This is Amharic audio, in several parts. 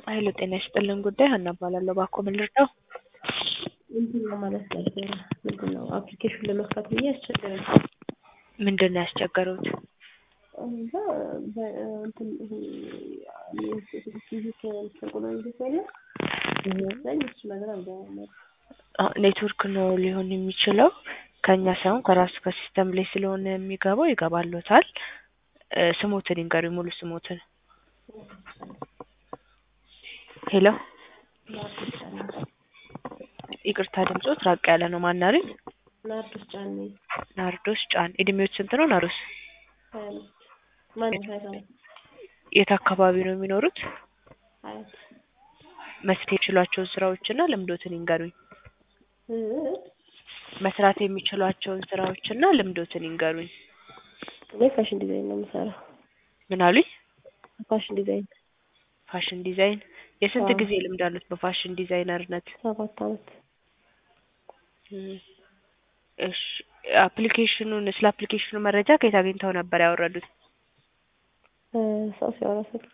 ኃይሉ ጤና ይስጥልን ጉዳይ ሀና እባላለሁ። እባክዎ ምን ልርዳው? እንትን ለማለት ነበረ ምንድነው አፕሊኬሽን ለመክፈት ብዬ አስቸገረኝ። ምንድን ነው ያስቸገሩት? እዛ እንትን ይሄ ፊዚክ ተቆሎኝ ይደሰለ እሱ ነገር አልገባም። ኔትወርክ ነው ሊሆን የሚችለው ከኛ ሳይሆን ከራሱ ከሲስተም ላይ ስለሆነ የሚገባው ይገባልዎታል። ስሞትን ይንገሩኝ፣ ሙሉ ስሞትን። ሄሎ ይቅርታ ድምጾት ራቅ ያለ ነው። ማን አሉኝ? ናርዶስ ጫኔ። ናርዶስ ጫን። እድሜዎት ስንት ነው ናርዶስ? ማን ነው? የት አካባቢ ነው የሚኖሩት? አያት። መስራት የሚችሏቸውን ስራዎችና ልምዶትን ይንገሩኝ። መስራት የሚችሏቸውን ስራዎችና ልምዶትን ይንገሩኝ። እኔ ፋሽን ዲዛይን ነው የምሰራው። ምን አሉኝ? ፋሽን ዲዛይን። ፋሽን ዲዛይን። የስንት ጊዜ ልምድ አሉት በፋሽን ዲዛይነርነት? 7 አመት። እሺ ስለ አፕሊኬሽኑ መረጃ ከየት አግኝተው ነበር ያወረዱት? ሰው ሲያወራ ሰምቼ።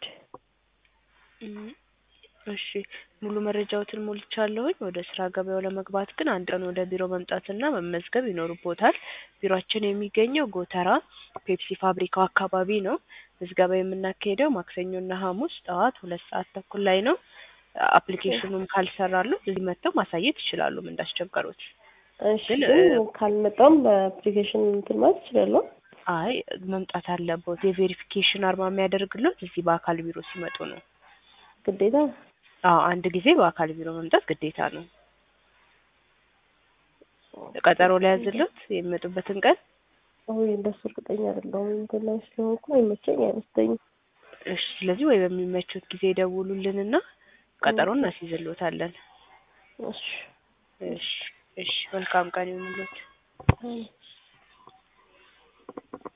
እሺ ሙሉ መረጃዎትን ሞልቻለሁኝ። ወደ ስራ ገበያው ለመግባት ግን አንድ ቀን ወደ ቢሮ መምጣትና መመዝገብ ይኖርቦታል። ቢሮአችን የሚገኘው ጎተራ ፔፕሲ ፋብሪካው አካባቢ ነው። ምዝገባ የምናካሄደው ማክሰኞና ሐሙስ ጠዋት 2 ሰዓት ተኩል ላይ ነው። አፕሊኬሽኑን ካልሰራሉ እዚህ መጥተው ማሳየት ይችላሉ ምን እንዳስቸገሩት። እሺ ግን ካልመጣም በአፕሊኬሽን እንትን ማለት ይችላል። አይ መምጣት አለበት። የቬሪፊኬሽን አርማ የሚያደርግልዎት እዚህ በአካል ቢሮ ሲመጡ ነው። ግዴታ? አዎ አንድ ጊዜ በአካል ቢሮ መምጣት ግዴታ ነው። ቀጠሮ ላይ ያዝልዎት የሚመጡበትን ቀን? ወይ እንደሱ እርግጠኛ አይደለሁም። እንትን ላይ ስለሆንኩ አይመቸኝ አይመስለኝም። እሺ ስለዚህ ወይ በሚመቹት ጊዜ ደውሉልንና ቀጠሮ እናስይዝልዎታለን። እሺ እሺ እሺ መልካም ቀን ይሁንልዎት።